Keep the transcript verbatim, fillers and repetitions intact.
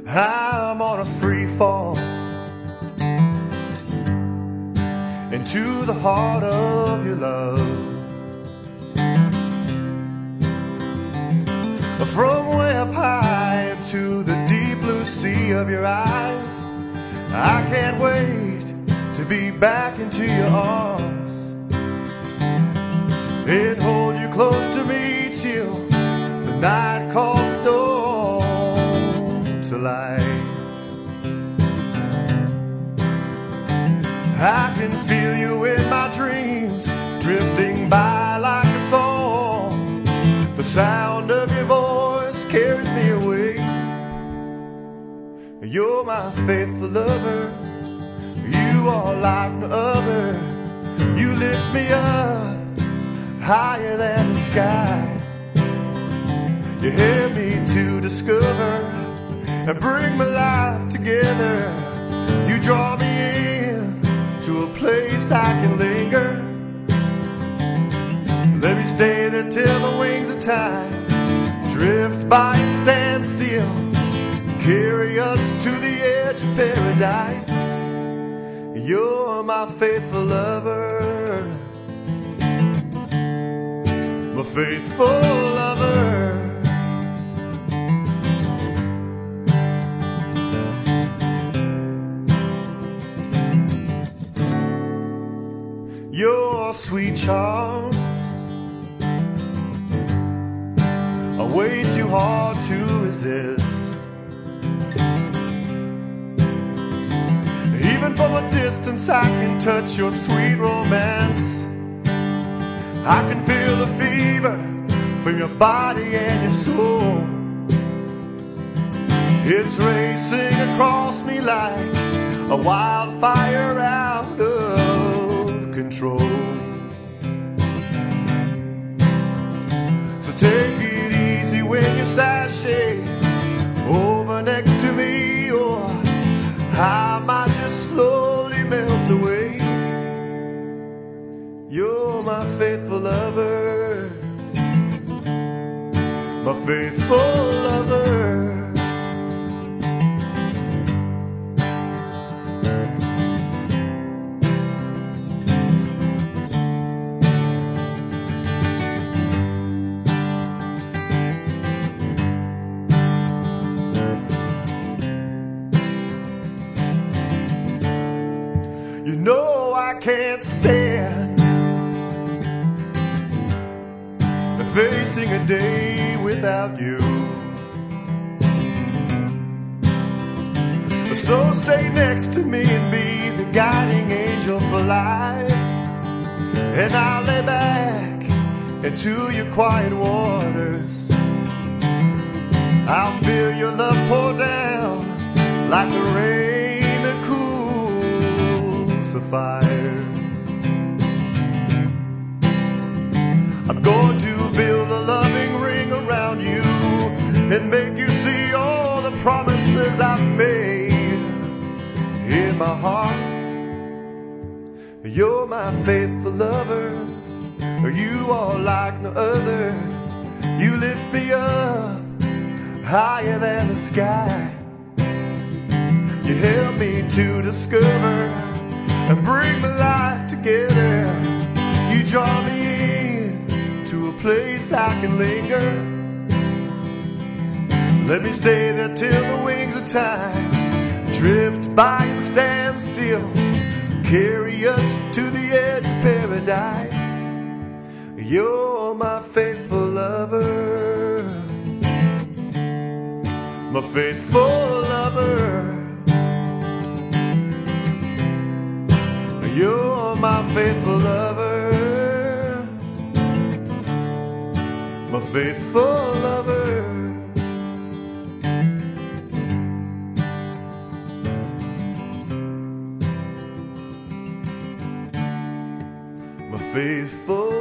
I'm on a free fall into the heart of your love. From way up high into the deep blue sea of your eyes, I can't wait to be back into your arms and hold you close to me till the night calls the dawn to light. I can feel you in my dreams, drifting by like a song. The sound of your voice carries me away. You're my faithful lover, you are like no other. You lift me up higher than the sky. You help me to discover and bring my life together. You draw me in to a place I can linger. Let me stay there till the wings of time drift by and stand still, carry us to the edge of paradise. You're my faithful lover, my faithful lover. Your sweet charms are way too hard to resist. Even from a distance I can touch your sweet romance. I can feel the fever from your body and your soul. It's racing across me like a wildfire out of control. So take it easy when you sashay over next to me, or I might just slowly melt away. You're my faithful lover, my faithful lover. You know I can't stand facing a day without you. So stay next to me and be the guiding angel for life, and I'll lay back into your quiet waters. I'll feel your love pour down like the rain that cools the fire. I'm going to build a loving ring around you and make you see all the promises I've made in my heart. You're my faithful lover, you are like no other. You lift me up higher than the sky. You help me to discover and bring my life together. You draw me in to a place I can linger. Let me stay there till the wings of time drift by and stand still, carry us to the edge of paradise. You're my faithful lover, my faithful lover. You're my faithful lover, my faithful lover. My faithful